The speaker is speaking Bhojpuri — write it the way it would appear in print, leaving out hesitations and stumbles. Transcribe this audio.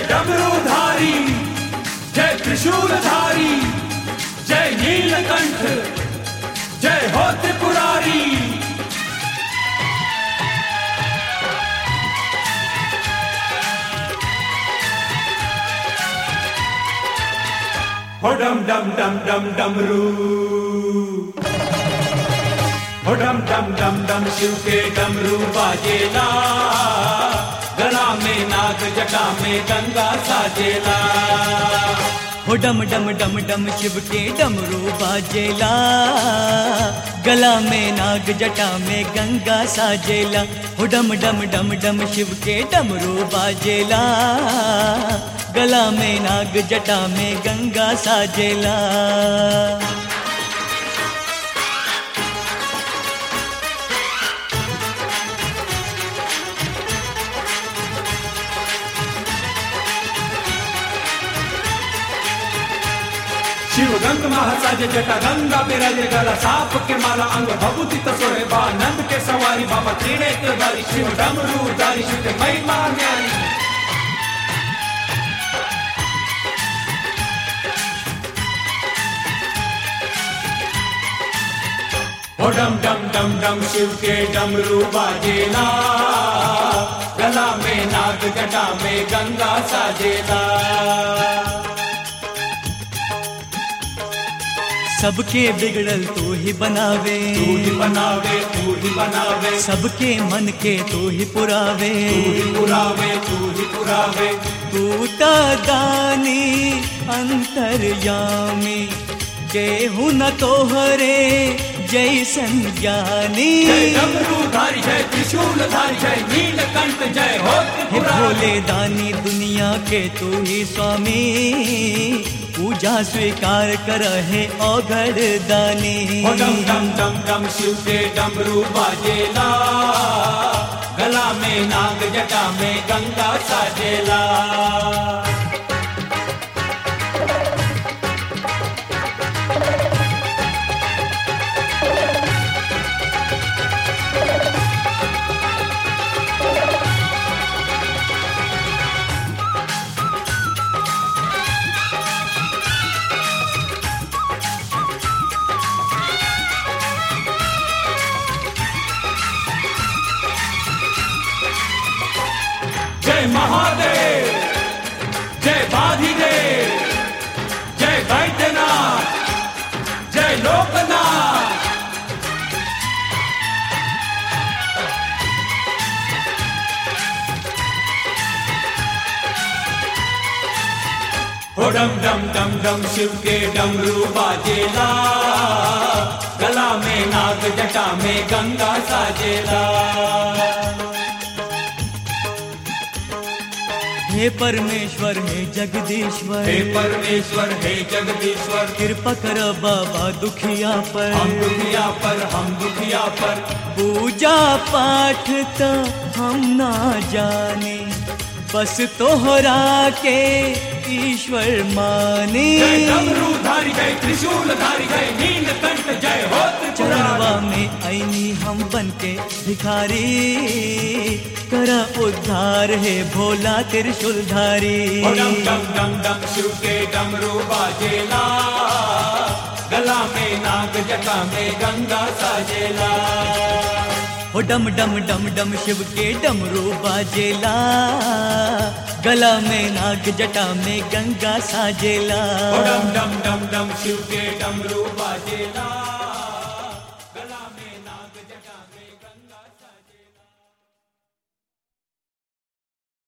डमरूधारी, जय त्रिशूलधारी, जय नीलकंठ, जय हो त्रिपुरारी। हो डम डम डम डम डमरू, हो डम डम डम डम शिव के डमरू बाजेला, गला में नाग जटा में गंगा साजेला। हो डम डम डम डम शिव के डमरू बाजेला, गला में नाग जटा में गंगा साजेला। हो डम डम डम डम शिव के डमरू बाजेला, गला में नाग जटा में गंगा साजेला। शिव गंग महासाज जटा गंगा बिराजे, गला साप के माला अंग भभूति तसोहे बा, नंद के सवारी बाबा त्रिनेत्रधारी, शिव डमरूधारी शिव के महिमा न्यारी। हो डम डम डम डम शिव के डमरू बाजेला, गला में नाग जटा में गंगा साजेला। सबके बिगड़ल तू ही बनावे, तू ही बनावे, तू ही बनावे, सबके मन के तू ही पुरावे, तू ही पुरावे, तू ही पुरावे। तू ता दानी अंतर्यामी, केहू न तोहरे जैसन ज्ञानी। जय डमरूधारी, जय त्रिशूलधारी, जय नीलकंठ, जय हो त्रिपुरारी। भोले दानी दुनिया के तू ही स्वामी, पूजा स्वीकार कर है औघड़ दानी। हो डम डम डम डम शिव के डमरू बाजेला, गला में नाग जटा में गंगा साजेला। जय महादेव, जय बाधिदेव, जय वैद्यनाथ, जय लोकनाथ। हो डम डम डम डम शिव के डमरू बाजेला, गला में नाग जटा में गंगा साजेला। हे परमेश्वर हे जगदीश्वर, हे परमेश्वर हे जगदीश्वर, कृपा कर बाबा दुखिया पर, हम दुखिया पर, हम दुखिया पर। पूजा पाठ तो हम ना जाने, बस तोहरा के ईश्वर माने। जय डमरूधारी, जय त्रिशूलधारी, जय नीलकंठ, जय हो त्रिपुरारी। चरवा में आईनी हम बनके भिखारी, कर उद्धार है भोला त्रिशूलधारी। हो डम डम डम डम शिव के डमरू बाजेला, गला में नाग जटा में गंगा साजेला। हो डम डम डम डम शिव के डमरू बाजेला, गला में नाग जटा में गंगा साजेला। हो डम डम डम डम शिव के